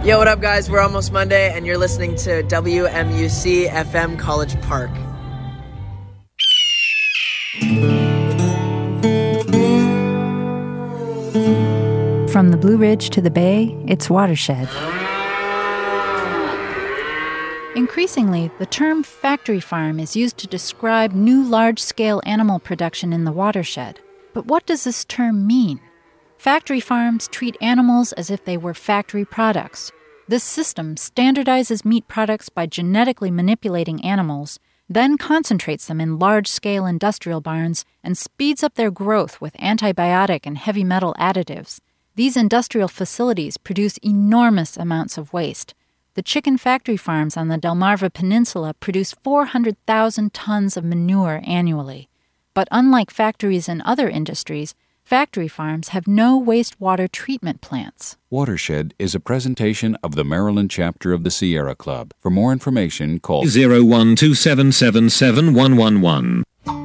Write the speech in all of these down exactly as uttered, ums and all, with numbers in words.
Yo, what up, guys? We're almost Monday, and you're listening to W M U C F M College Park. From the Blue Ridge to the Bay, it's Watershed. Increasingly, the term factory farm is used to describe new large-scale animal production in the watershed. But what does this term mean? Factory farms treat animals as if they were factory products. This system standardizes meat products by genetically manipulating animals, then concentrates them in large-scale industrial barns and speeds up their growth with antibiotic and heavy metal additives. These industrial facilities produce enormous amounts of waste. The chicken factory farms on the Delmarva Peninsula produce four hundred thousand tons of manure annually. But unlike factories in other industries, factory farms have no wastewater treatment plants. Watershed is a presentation of the Maryland chapter of the Sierra Club. For more information, call zero one two seven seven seven one one one.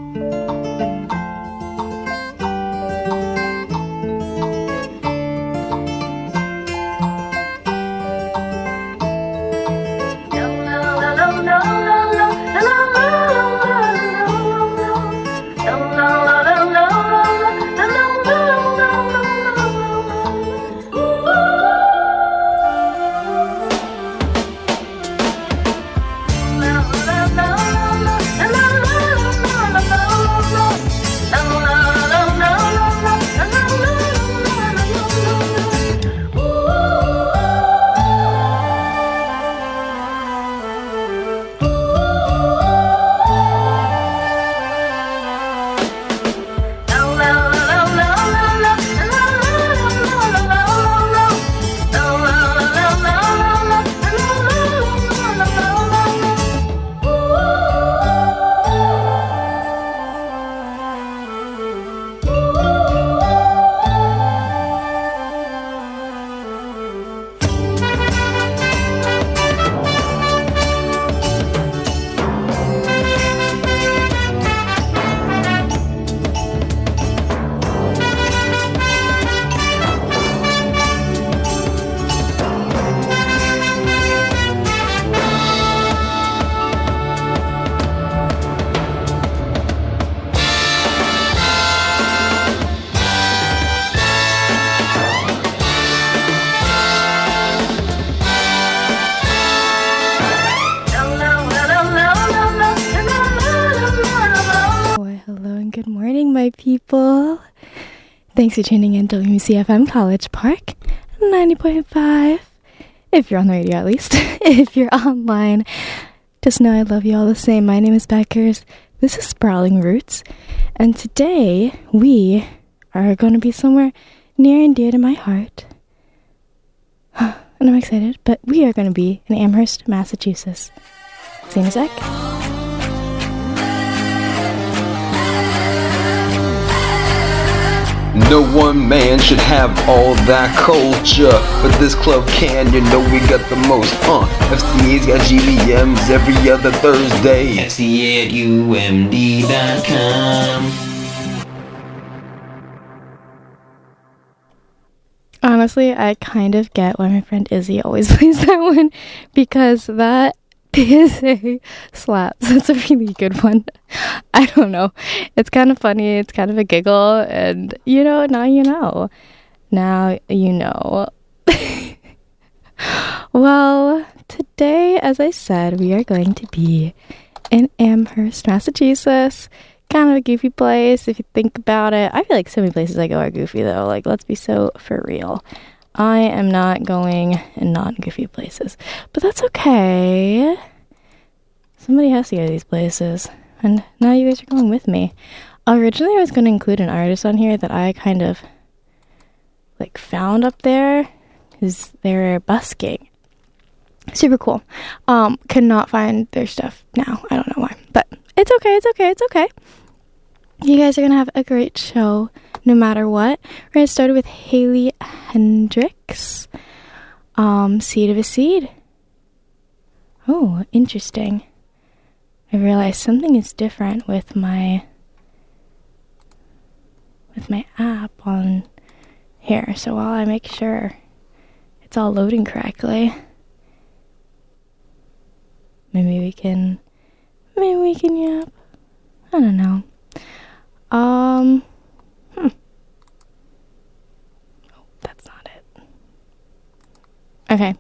People. Thanks for tuning in to W M U C F M College Park ninety point five. If you're on the radio, at least. If you're online, just know I love you all the same. My name is Beckers. This is Sprawling Roots. And today we are going to be somewhere near and dear to my heart. And I'm excited. But we are going to be in Amherst, Massachusetts. See you in a sec. No one man should have all that culture, but this club can, you know we got the most. Uh, F C A's got G V Ms every other Thursday. F C A at U M D dot com. Honestly, I kind of get why my friend Izzy always plays that one, because that is a slaps. That's a really good one. I don't know. It's kind of funny. It's kind of a giggle. And, you know, now you know. Now you know. Well, today, as I said, we are going to be in Amherst, Massachusetts. Kind of a goofy place if you think about it. I feel like so many places I go are goofy, though. Like, let's be so for real. I am not going in non-goofy places. But that's okay. Somebody has to go to these places. And now you guys are going with me. Originally, I was going to include an artist on here that I kind of, like, found up there. Because they're busking. Super cool. Um, could not find their stuff now. I don't know why. But it's okay, it's okay, it's okay. You guys are going to have a great show no matter what. We're going to start with Haley Hendricks. Um, Seed of a Seed. Oh, interesting. I realized something is different with my with my app on here. So while I make sure it's all loading correctly. Maybe we can, maybe we can yap. I don't know. Um, hmm. Oh, that's not it. Okay.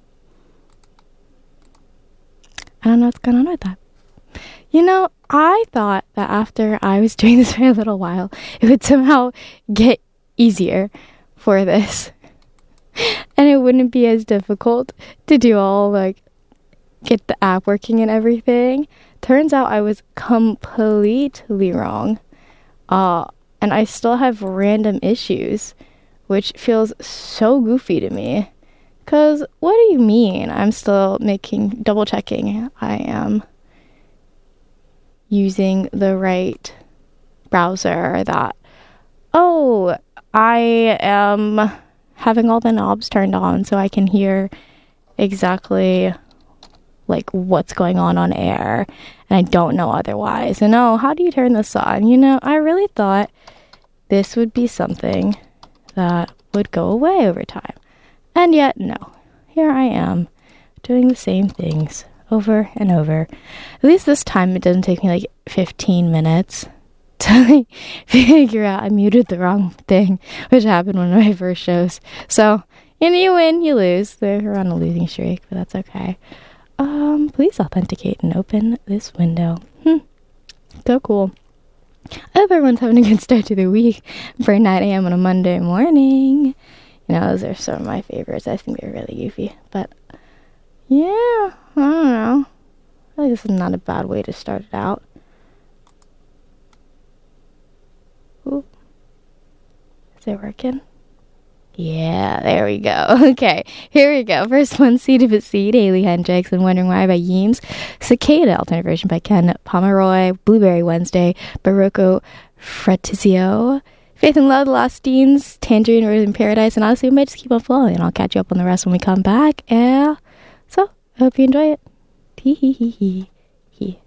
I don't know what's going on with that. You know, I thought that after I was doing this for a little while, it would somehow get easier for this. And it wouldn't be as difficult to do all, like, get the app working and everything. Turns out I was completely wrong. Uh, and I still have random issues, which feels so goofy to me. Because what do you mean I'm still making, double checking I am using the right browser, that, oh, I am having all the knobs turned on so I can hear exactly like what's going on on air, and I don't know otherwise. And oh, how do you turn this on? You know, I really thought this would be something that would go away over time. And yet, no. Here I am, doing the same things over and over. At least this time it doesn't take me like fifteen minutes to like, figure out I muted the wrong thing, which happened one of my first shows. So, you know, you win, you lose. They're on a losing streak, but that's okay. Um, please authenticate and open this window. Hmm. So cool. I hope everyone's having a good start to the week for nine a.m. on a Monday morning. You know, those are some of my favorites. I think they're really goofy. But, yeah, I don't know. I feel like this is not a bad way to start it out. Ooh. Is it working? Yeah, there we go. Okay, here we go. First one, Seed of a Seed, Haley Hendricks, and Wondering Why by Yeems. Cicada, alternate version by Ken Pomeroy. Blueberry Wednesday, Barocco Fratizio. Faith and Love, The Lost Deans, Tangerine, Rose in Paradise, and honestly, we might just keep on flowing, and I'll catch you up on the rest when we come back. Yeah, so, I hope you enjoy it. Hee hee hee hee hee.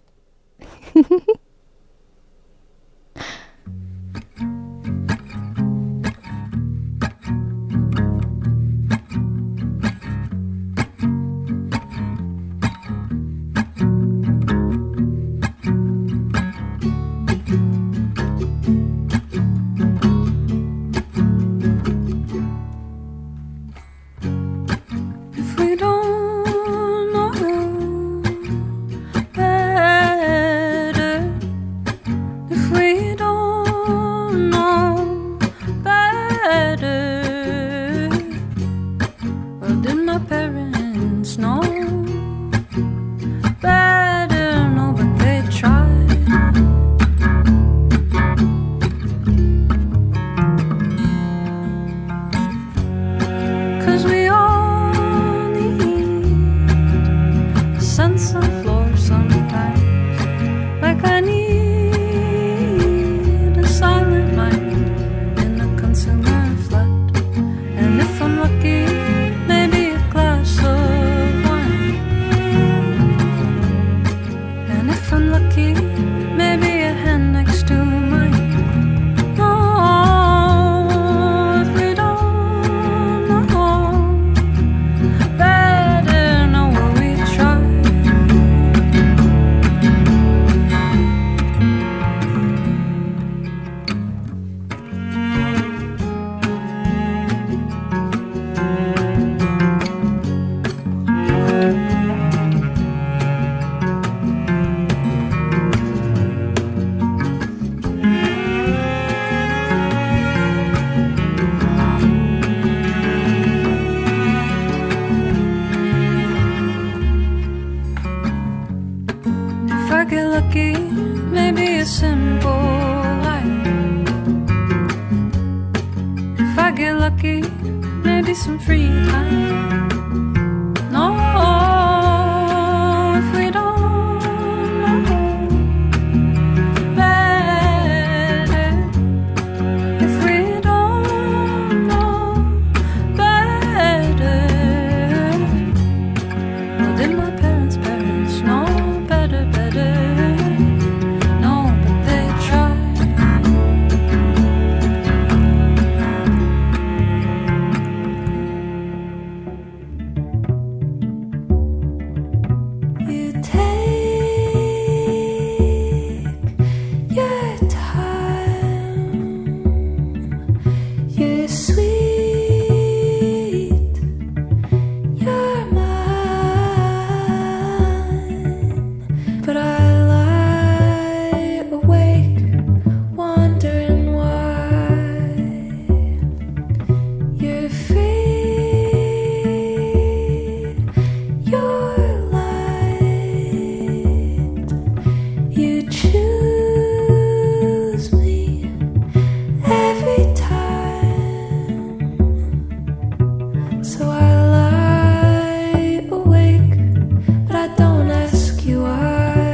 So I lie awake, but I don't ask you why.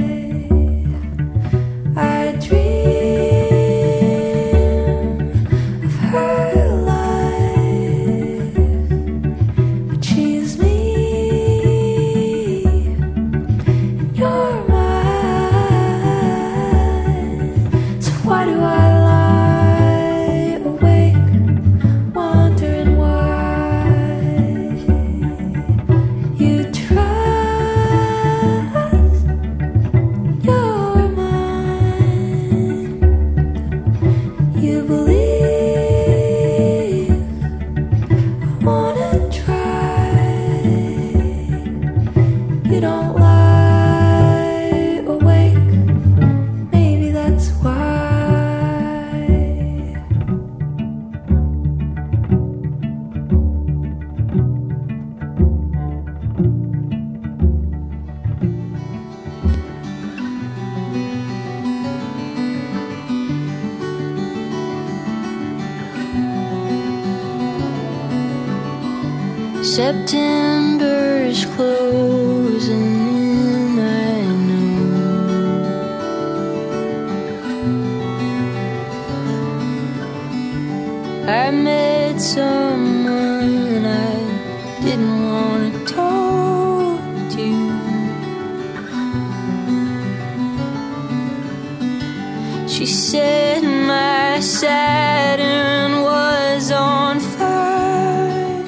I dream of her life, but she's me, and you're mine. So why do I lie awake, wondering why you trust your mind? You believe I wanna try. You don't lie awake, maybe that's why. September's closing in, I know. I met someone I didn't want to talk to. She said my Saturn was on fire.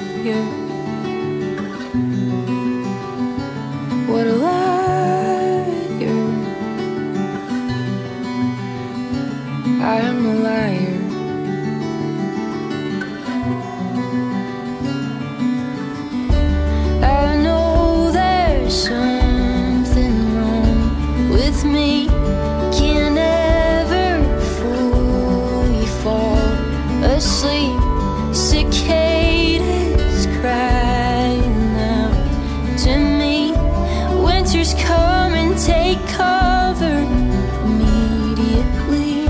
What a liar. I'm a liar. I know there's something wrong with me. Can't ever fully fall asleep. Cicadas crying out to me. Winters come and take cover immediately.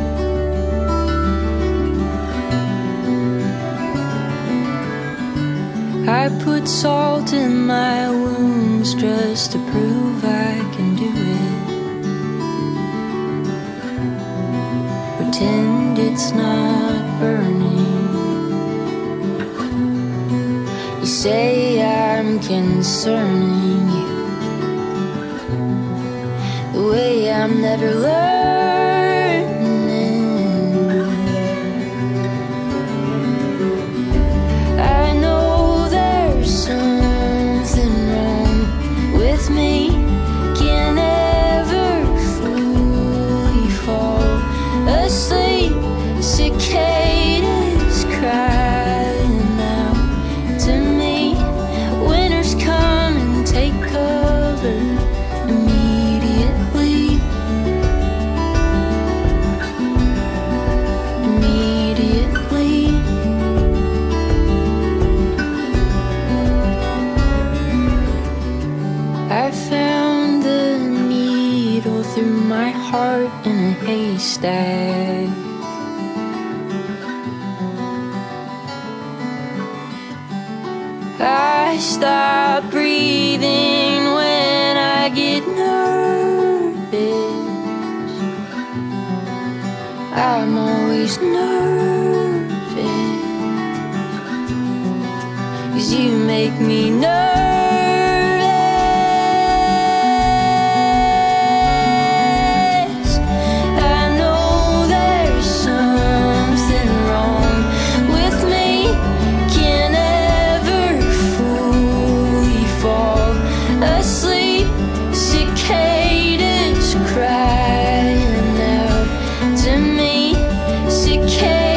I put salt in my wounds just to prove I can do it. Pretend it's not burning. You say I'm concerning you, the way I'm never learning. I know there's something wrong with me. Can't ever fully fall asleep. Cicadas crying out to me. Winters come and take cover immediately. Immediately. I found the needle through my heart in a haystack. I stop breathing when I get nervous. I'm always nervous, 'cause you make me nervous. I know there's something wrong with me. Can't ever fully fall asleep. Cicadas crying out to me.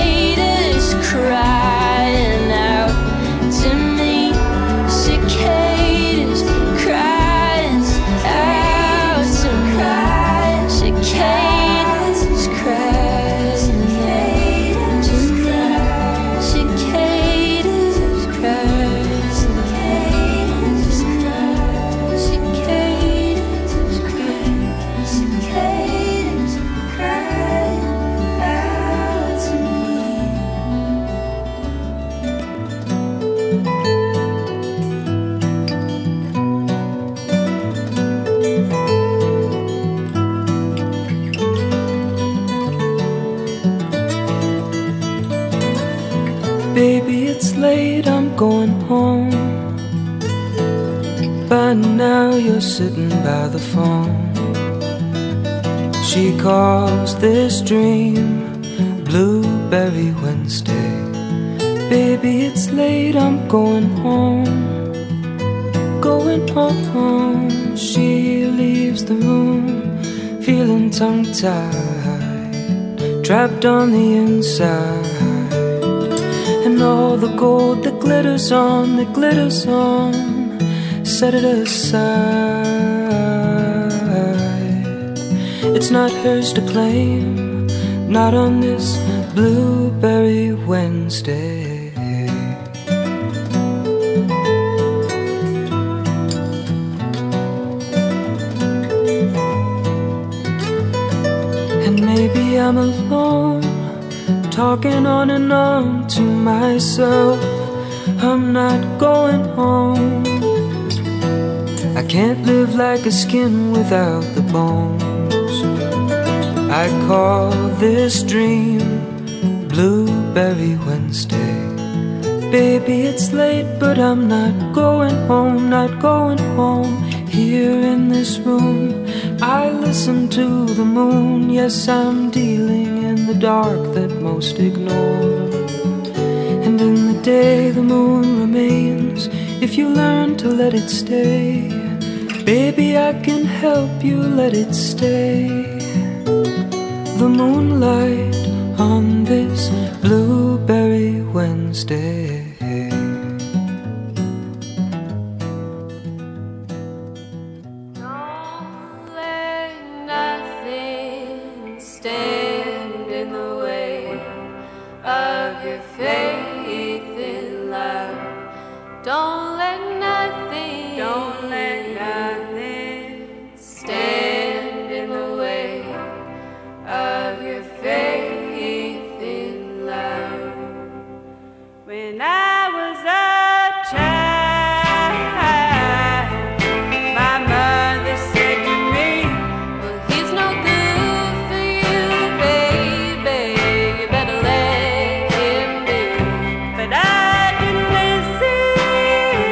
Cicadas crying out to me. Cicadas. I'm going home. But now you're sitting by the phone. She calls this dream Blueberry Wednesday. Baby, it's late, I'm going home. Going home. She leaves the room, feeling tongue-tied, trapped on the inside. And all the gold that glitters on, that glitters on, set it aside. It's not hers to claim, not on this Blueberry Wednesday. And maybe I'm alone, talking on and on to myself. I'm not going home. I can't live like a skin without the bones. I call this dream Blueberry Wednesday. Baby, it's late, but I'm not going home, not going home. Here in this room, I listen to the moon. Yes, I'm dealing in the dark that most ignore. And in the day the moon remains, if you learn to let it stay. Baby, I can help you let it stay. The moonlight on this Blueberry Wednesday. Don't let nothing stand in the way of your faith in love. Don't let nothing, don't let nothing stand in the way of your faith in love. When I was a child, my mother said to me, well, he's no good for you, baby, you better let him be. But I didn't listen,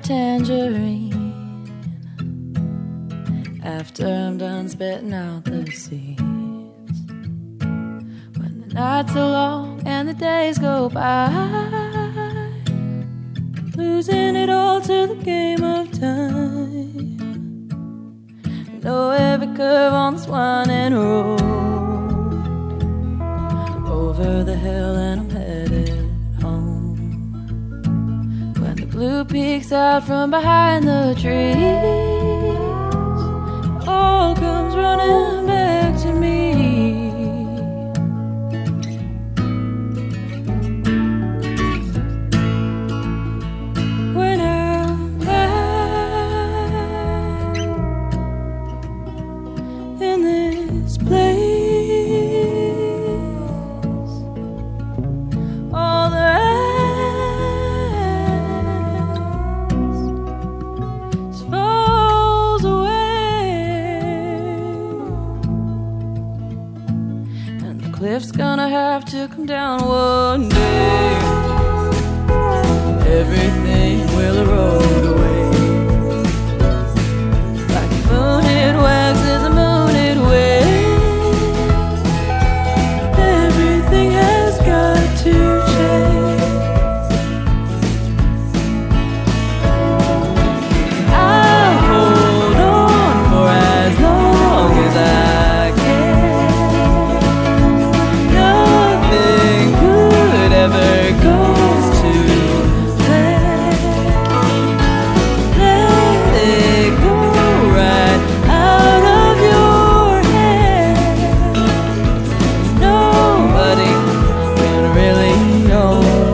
tangerine after I'm done spitting out the seeds. When the nights are long and the days go by, losing it all to the game of time. Know every curve on this winding road, over the hill and I'm headed home. When the blue peeks out from behind the trees, all comes running back to me. When I'm back in this place, all the rest falls away, and the cliff's gonna have to come down one day. Everything will erode away, like a moon it waxes, a moon it waves. Everything has got to change. I'll hold on for as long as I can. Nothing good ever goes to plan. Let it go right out of your hands. Nobody can really know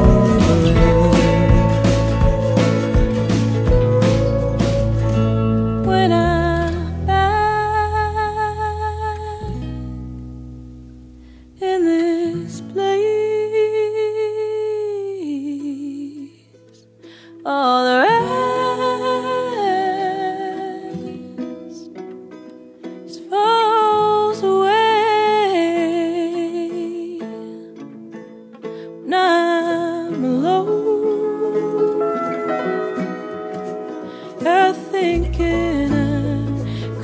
when I'm back in this place. All the rest falls away when I'm alone. I'm thinking and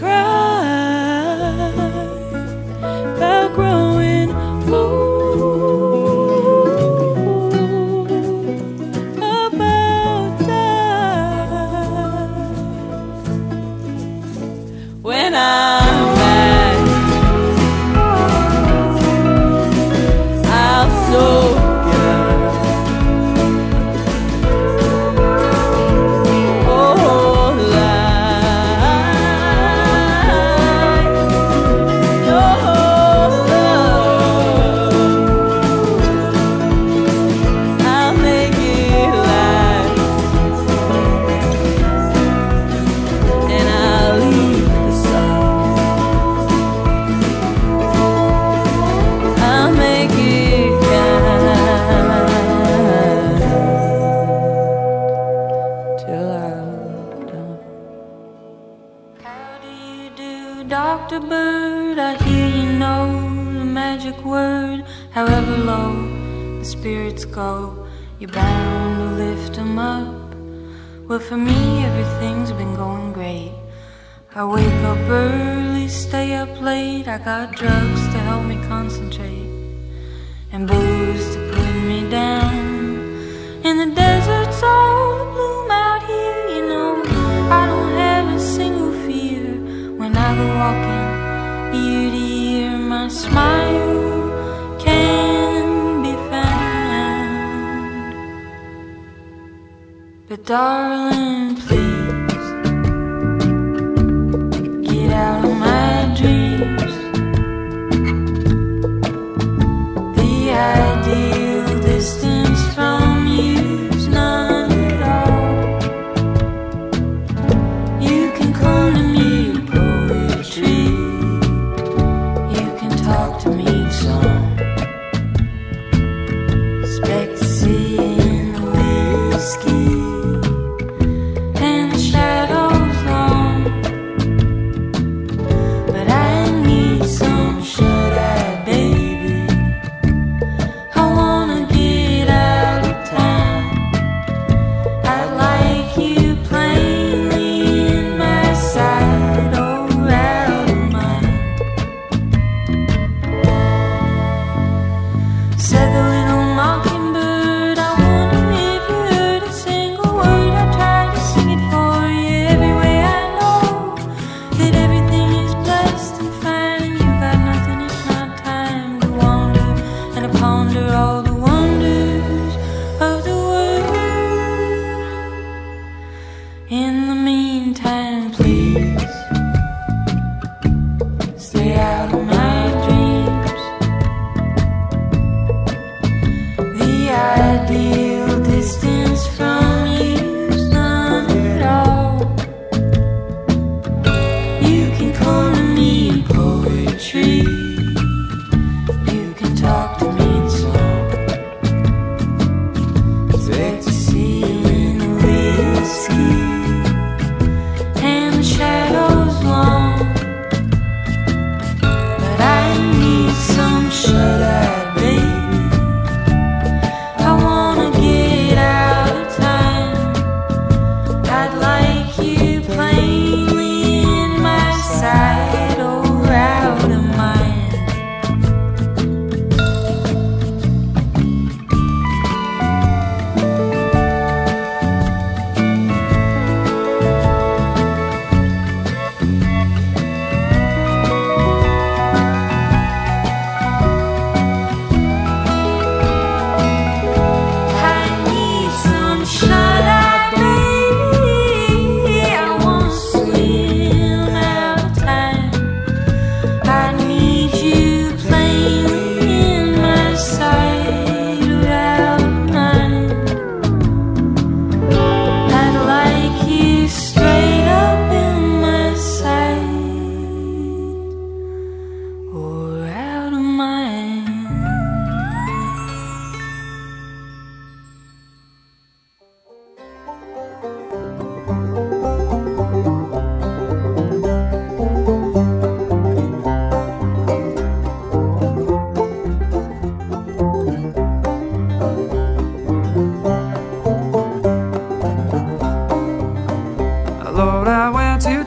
cry about growing old, about time. When I'm back, I'll soak it up. Oh, life, your love, I'll make it last, and I'll leave the sun. I'll make it kind till I'm done. How do you do, Doctor Bird? I hear you know the magic word. However low the spirits go, you're bound to lift 'em up. Well, for me, everything's been going great. I wake up early, stay up late. I got drugs to help me concentrate, and booze to put me down. In the desert's all bloom out here, you know. I don't have a single fear when I go walking ear to ear. My smile can be found. But darling, please get out of my dreams. The ideal distance from you's none at all. You can come to me in poetry, you can talk to me in song. Ecstasy in the whiskey,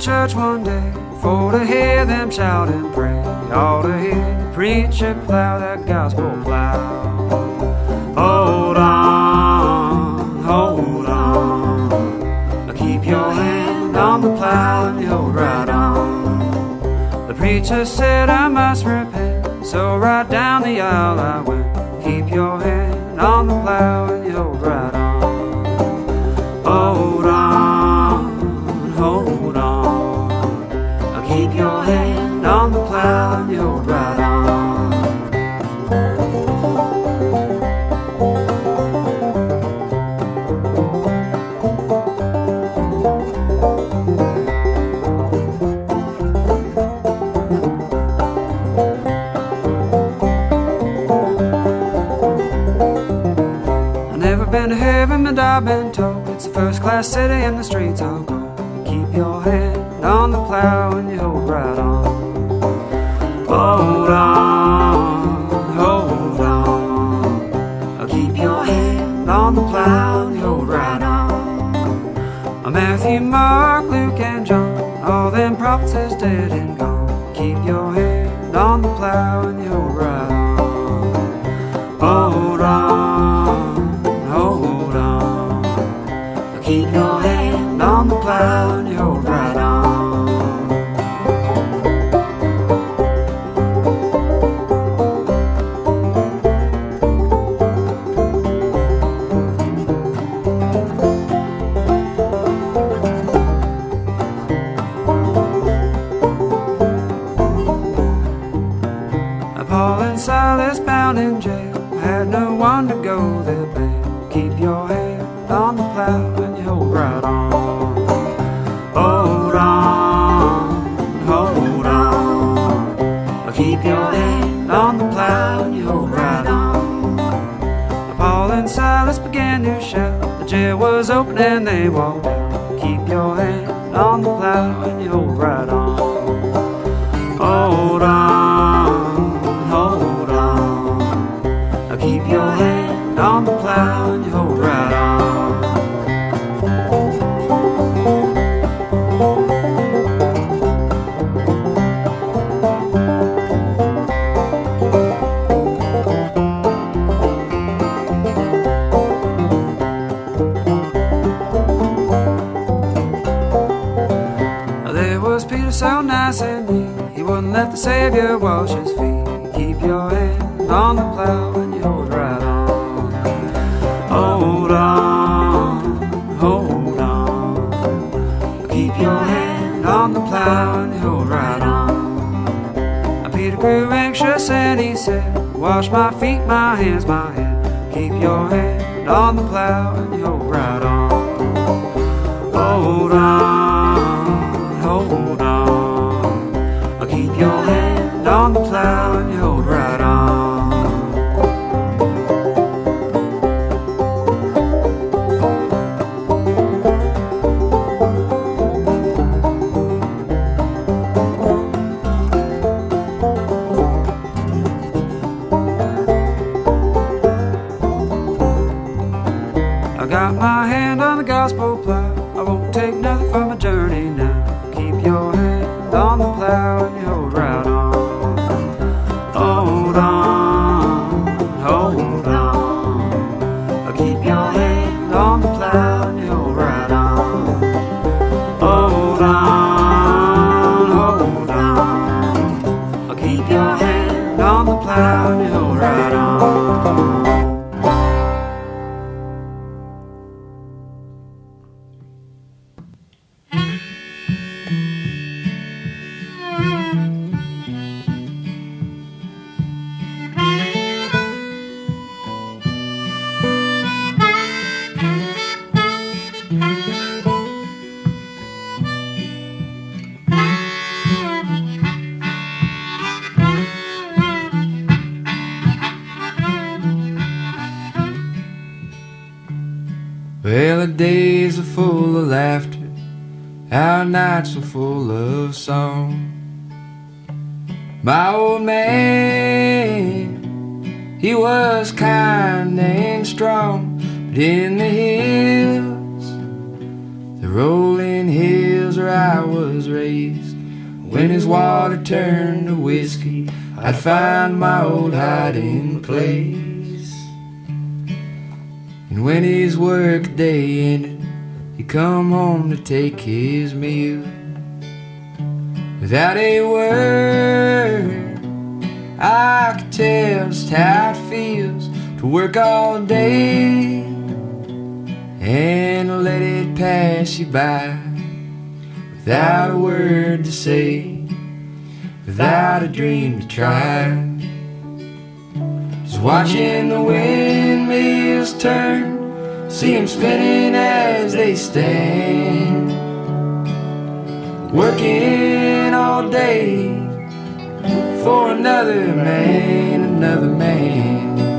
church one day for to hear them shout and pray, all to hear the preacher plow that gospel plow. Hold on, hold on, keep your hand on the plow and you hold right on. The preacher said I must repent, so right down the aisle I went. Keep your hand on the plow and you hold right on. Hold on, hold on, keep your hand on the plow and you hold right on. Been to heaven, but I've been told it's a first-class city and the streets are gold. Keep your hand on the plow and you hold right on. Hold on, hold on, keep your hand on the plow and you hold right on. Matthew, Mark, Luke, and John, all them prophets is dead and gone. Keep your hand on the plow and you hold right on. Hold on, hold on, keep your hand on the plow and you hold right on. Paul and Silas bound in jail, had no one to go their bail. Keep your hand on the plow and you hold right on. Hold on, hold on, keep your hand on the plow and you hold right on. Paul and Silas began to shout, the jail was open and they walked out. Keep your hand on the plow and you hold right on. Hold on, hold on, keep your hand on the plow and you hold right on. There was Peter so nice and neat, he wouldn't let the Savior wash his feet. Keep your hand on the plow and you hold right on. Hold on, hold on, keep your hand on the plow and you hold right on. Peter grew anxious and he said, wash my feet, my hands, my head. Keep your hand on the plow and you hold right on. Hold on, hold on, keep your hand on the plow and you hold right on. I got my hand on the gospel plow, I won't take nothing for my journey now. Keep your hand on the plow and you hold right on. Hold on, hold on, keep your hand on the plow and you hold right on. Hold on, hold on, keep your hand on the plow and you hold right on. Well, the days are full of laughter, our nights are full of song. My old man, he was kind and strong, but in the hills, the rolling hills are where I was raised. When his water turned to whiskey, I'd find my old hiding place. And when his work day ended, he'd come home to take his meal. Without a word, I could tell just how it feels to work all day and let it pass you by without a word to say, without a dream to try. Just watching the windmills turn, see them spinning as they stand, working all day for another man, another man.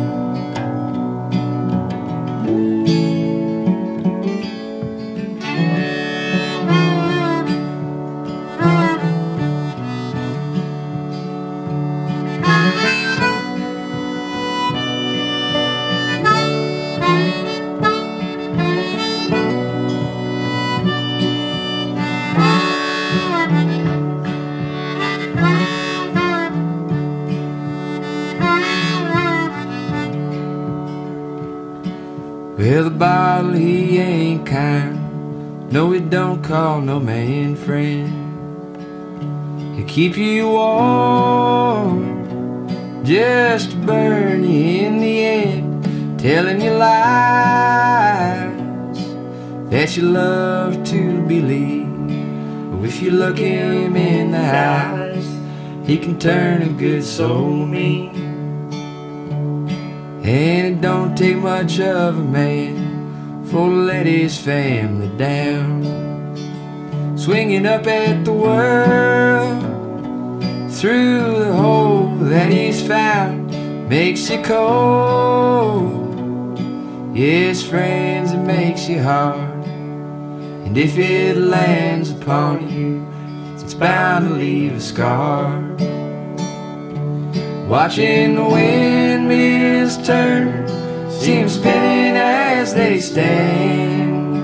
Well, the bottle, he ain't kind. No, he don't call no man friend. He'll keep you warm just to burn you in the end, telling you lies that you love to believe. But if you look him in the eyes, he can turn a good soul mean. And it don't take much of a man for to let his family down. Swinging up at the world through the hole that he's found makes you cold. Yes, friends, it makes you hard. And if it lands upon you, it's bound to leave a scar. Watching the windmills turn, see them spinning as they stand,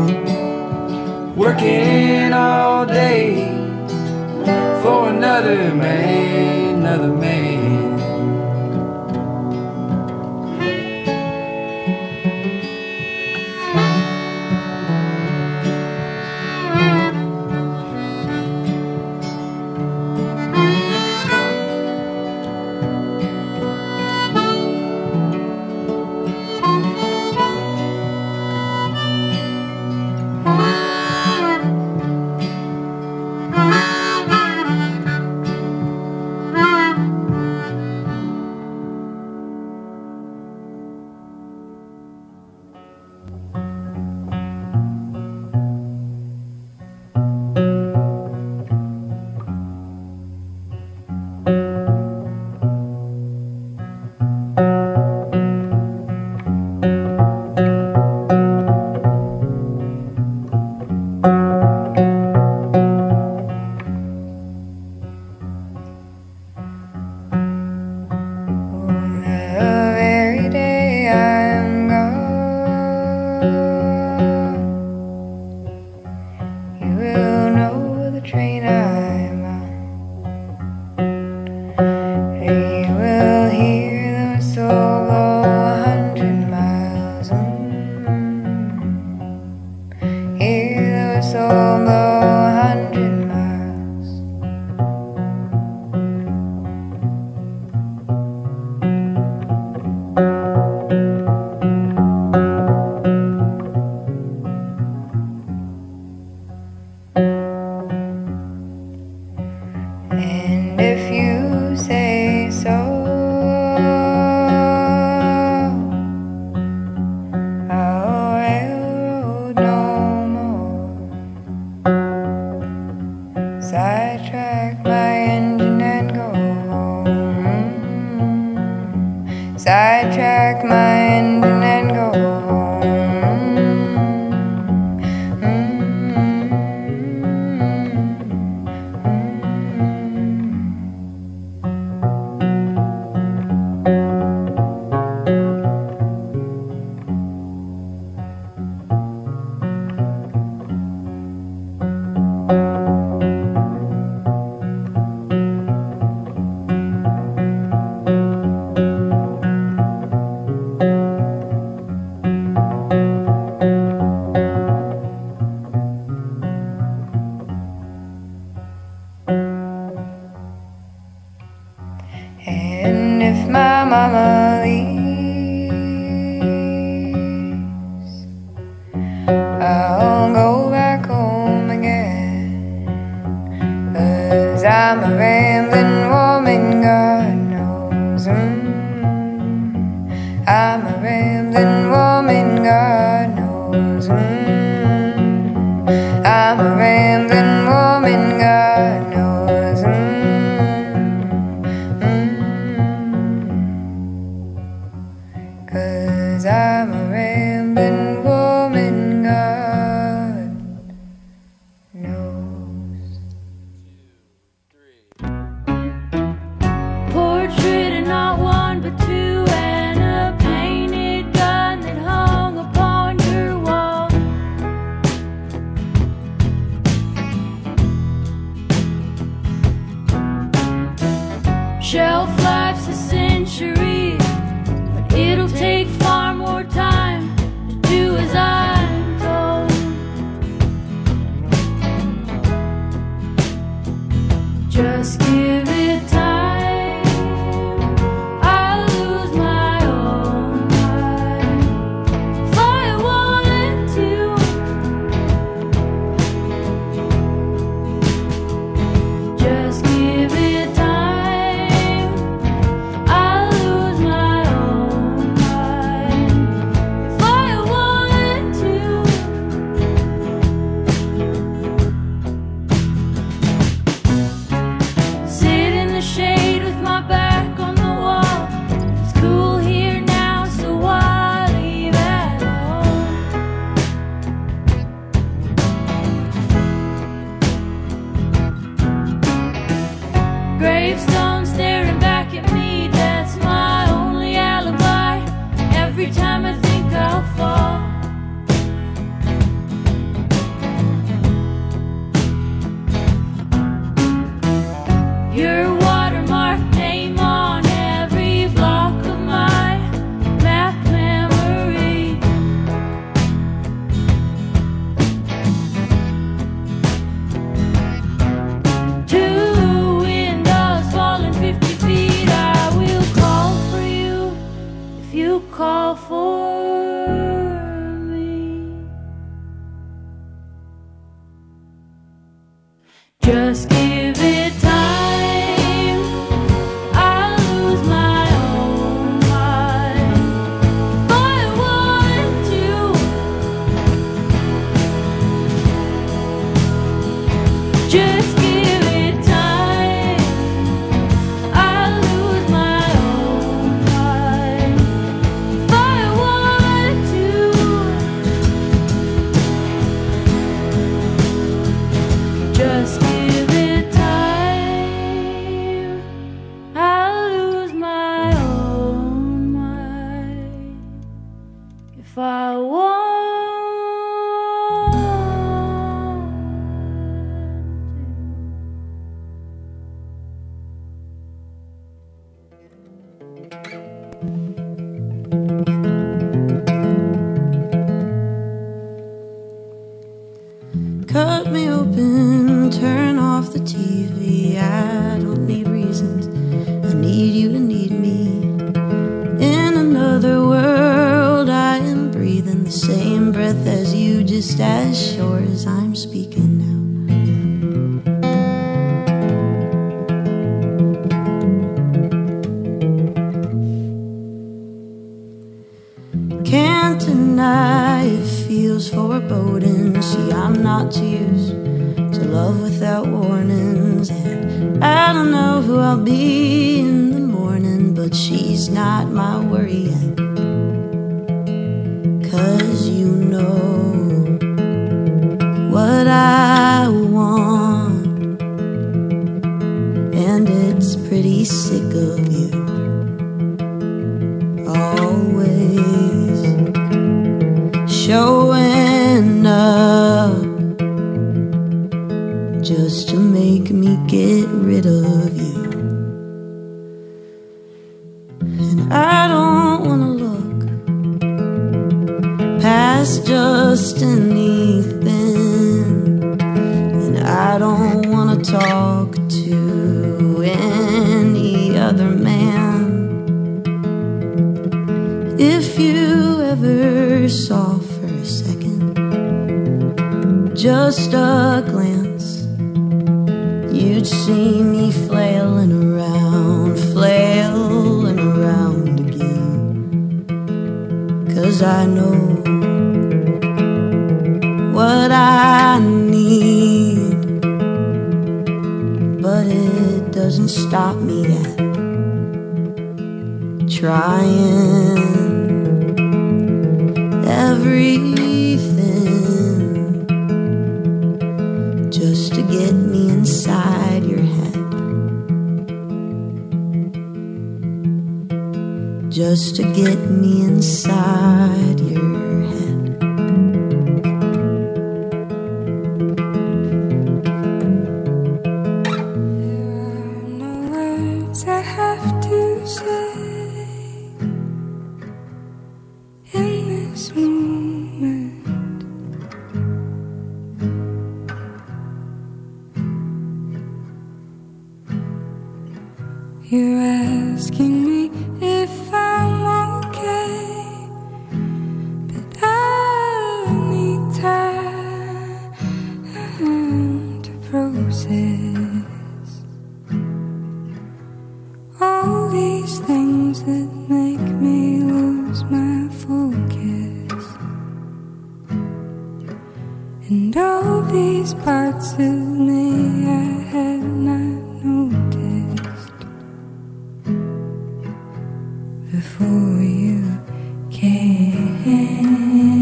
working all day for another man, another man. Sidetrack my engine and go home. if my mama leaves, I'll go back home again. 'Cause I'm a rambling woman, God knows. mm. I'm a rambling woman, God knows. mm. I'm a rambling woman, God knows. mm. Cause I'm a rambling woman, God knows. Portrait and not one but two, and a painted gun that hung upon your wall. Shelf life's a century, but it'll take far more time to do as I'm told. Just give it time, I'll lose my own mind if I wanted to. Just give it time, I'll lose my own mind if I wanted to. Sit in the shade with my back on the wall. It's cool here now, so why leave at home? Gravestone staring back at me, that's my only alibi. Every time I think I'll fall, your watermark name on every block of my map memory. Two windows falling fifty feet, I will call for you if you call for me. Just give it time, I'll lose my own mind if I wanted to. Just give it time, I'll lose my own mind if I wanted to. Just give it time, I'll lose my own mind if I want. Cut me open, turn off the T V. I don't need reasons, I need you to need me. In another world, I am breathing the same breath as you, just as sure as I'm speaking now. Can't deny it feels foreboding. See, I'm not too used to love without warnings, and I don't know who I'll be in the morning, but she's not my worry yet. 'Cause you know what I want, and it's pretty sick of you. Always showing up just to make me get rid of you. And I don't wanna look past just anything, and I don't wanna talk to any other man. If you ever saw for a second, just a glance, you'd see me flailing around, flailing around again. 'Cause I know what I need, but it doesn't stop me at trying everything just to get me inside your head, just to get me inside your head. There are no words I have to say in this moment. You're asking me if I'm okay, but I need time to process all these things that make me lose my focus, and all these parts of me I had not noticed before you came,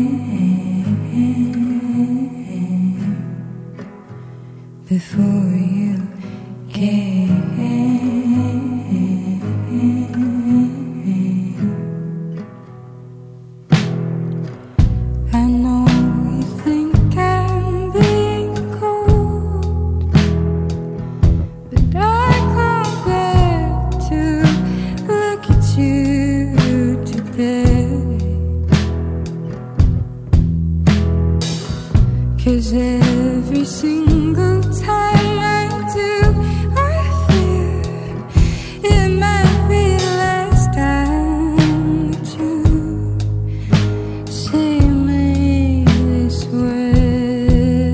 before you came. I know you think I'm being cold, but I can't bear to look at you today. 'Cause every single time I do, I fear it might be the last time that you see me this way,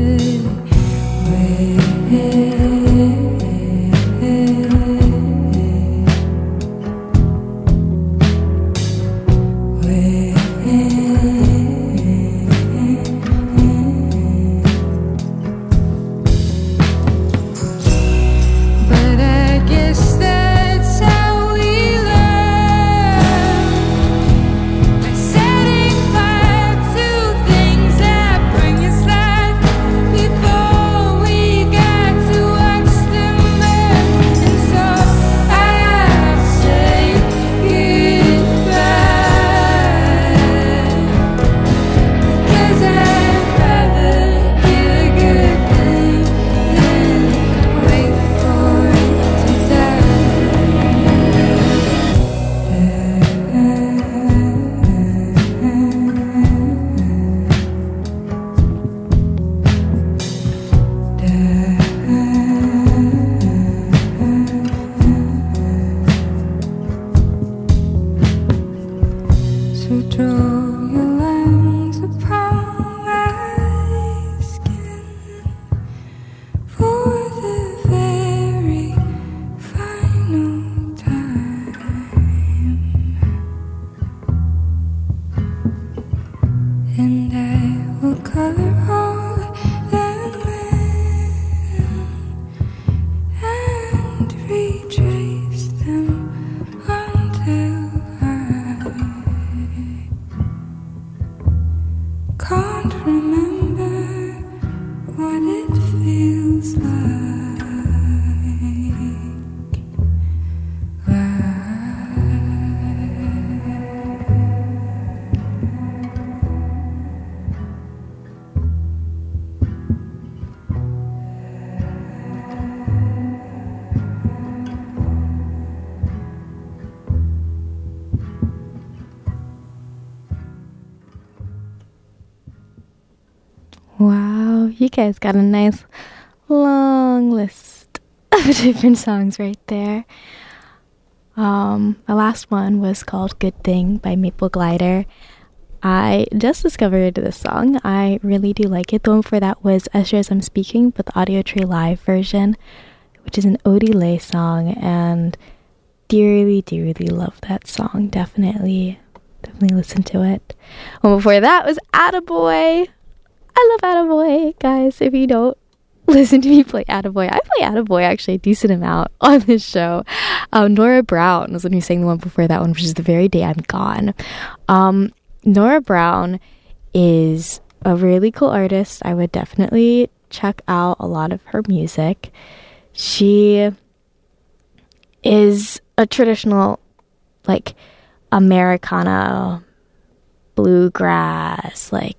way. But I guess that's how we learn, by setting fire to things that bring us life before we got to watch them burn. And so I say goodbye, 'cause I'd rather kill a good thing than wait for it to die. So draw your lines upon my skin for the very final time, and I will color all them in and retrace them until I can't remember what it feels like. Wow, you guys got a nice long list of different songs right there. Um, the last one was called Good Thing by Maple Glider. I just discovered this song. I really do like it. The one before that was As Sure As I'm Speaking, but the Audio Tree Live version, which is an Odile song, and dearly, dearly love that song. Definitely, definitely listen to it. One before that was Attaboy. I love Attaboy, guys. If you don't listen to me play Attaboy, I play Attaboy actually a decent amount on this show. Um, Nora Brown was the one who sang the one before that one, which is The Very Day I'm Gone. Um, Nora Brown is a really cool artist. I would definitely check out a lot of her music. She is a traditional, like, Americana, bluegrass, like,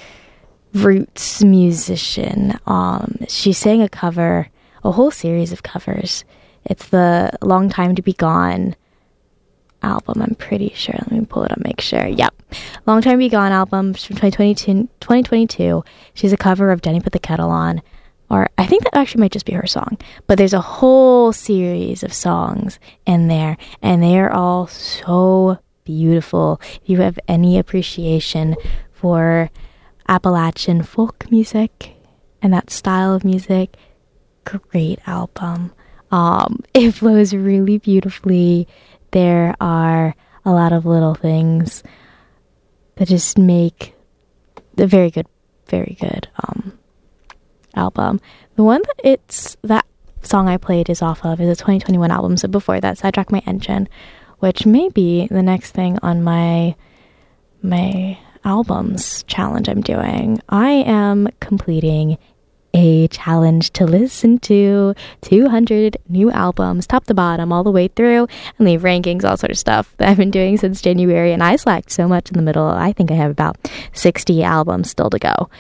roots musician. Um, she sang a cover, a whole series of covers. It's the Long Time to Be Gone album, I'm pretty sure. Let me pull it up, make sure. Yep. Long Time to Be Gone album from twenty twenty-two. She's a cover of Denny Put the Kettle On. Or I think that actually might just be her song. But there's a whole series of songs in there, and they are all so beautiful. If you have any appreciation for Appalachian folk music and that style of music, great album. Um, it flows really beautifully. There are a lot of little things that just make the very good, very good um, album. The one that it's that song I played is off of is a twenty twenty-one album. So before that, Sidetrack My Engine, which may be the next thing on my my albums challenge I'm doing. I am completing a challenge to listen to two hundred new albums, top to bottom, all the way through, and leave rankings, all sort of stuff that I've been doing since January, and I slacked so much in the middle. I think I have about sixty albums still to go.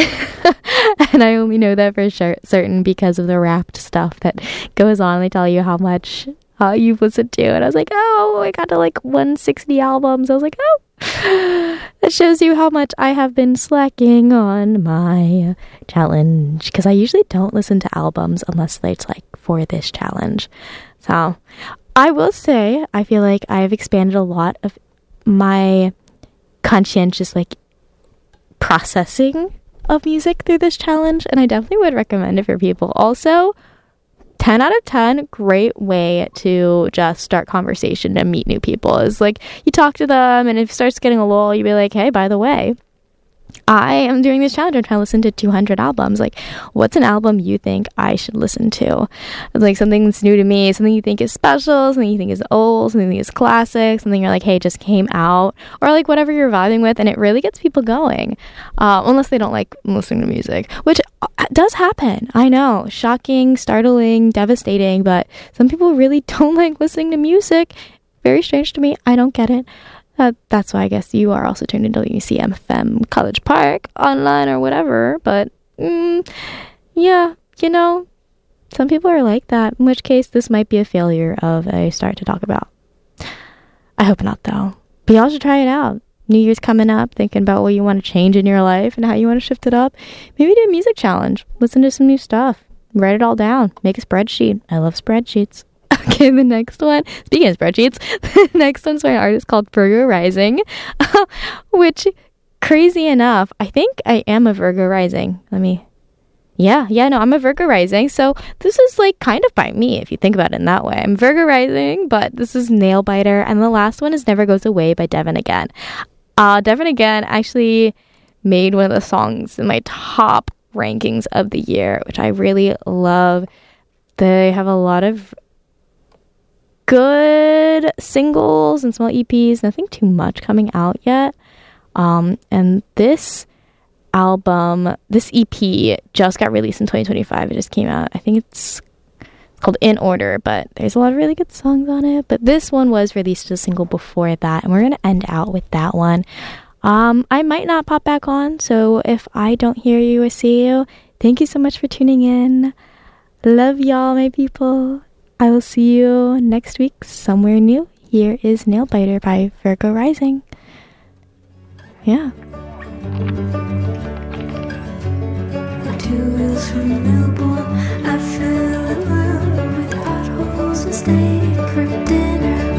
And I only know that for sure, certain because of the Wrapped stuff that goes on. They tell you how much uh, you've listened to, and I was like, oh, I got to like one hundred sixty albums. I was like, oh, that shows you how much I have been slacking on my challenge, because I usually don't listen to albums unless it's like for this challenge. So I will say I feel like I've expanded a lot of my conscientious like processing of music through this challenge, and I definitely would recommend it for people. Also, ten out of ten, great way to just start conversation and meet new people. Is like you talk to them, and if it starts getting a lull, you be like, hey, by the way, I am doing this challenge. I'm trying to listen to two hundred albums. Like, what's an album you think I should listen to? It's like something that's new to me, something you think is special, something you think is old, something you think is classic, something you're like, hey, just came out, or like whatever you're vibing with, and it really gets people going. Uh, unless they don't like listening to music, which does happen. I know, shocking, startling, devastating, but some people really don't like listening to music. Very strange to me. I don't get it. Uh, that's why I guess you are also tuned into W C M F M College Park online or whatever. But mm, yeah, you know, some people are like that. In which case, this might be a failure of a start to talk about. I hope not, though. But y'all should try it out. New Year's coming up, thinking about what you want to change in your life and how you want to shift it up. Maybe do a music challenge. Listen to some new stuff. Write it all down. Make a spreadsheet. I love spreadsheets. Okay, the next one, speaking of spreadsheets, the next one's by an artist called Virgo Rising, which, crazy enough, I think I am a Virgo Rising. Let me, yeah, yeah, no, I'm a Virgo Rising, so this is, like, kind of by me, if you think about it in that way. I'm Virgo Rising, but this is Nail Biter, and the last one is Never Goes Away by Devin Again. Uh, Devin Again actually made one of the songs in my top rankings of the year, which I really love. They have a lot of good singles and small E Ps, nothing too much coming out yet. Um, and this album, this E P just got released in twenty twenty-five. It just came out. I think it's called In Order, but there's a lot of really good songs on it. But this one was released as a single before that, and we're going to end out with that one. Um, I might not pop back on, so if I don't hear you or see you, thank you so much for tuning in. Love y'all, my people. I will see you next week somewhere new. Here is Nail Biter by Virgo Rising. Yeah. Two wheels from Melbourne, I fell in love with potholes and steak for dinner.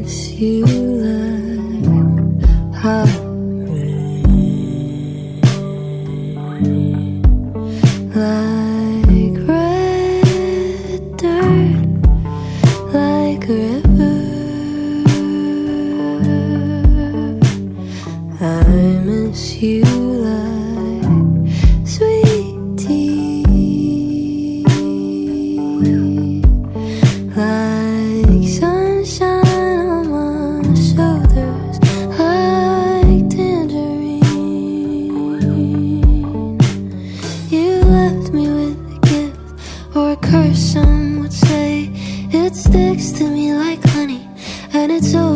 miss you like hot rain, like red dirt, like a river. I miss you like sweet tea, like sunshine on my shoulders, like tangerine. You left me with a gift or a curse, some would say. It sticks to me like honey, and it's over.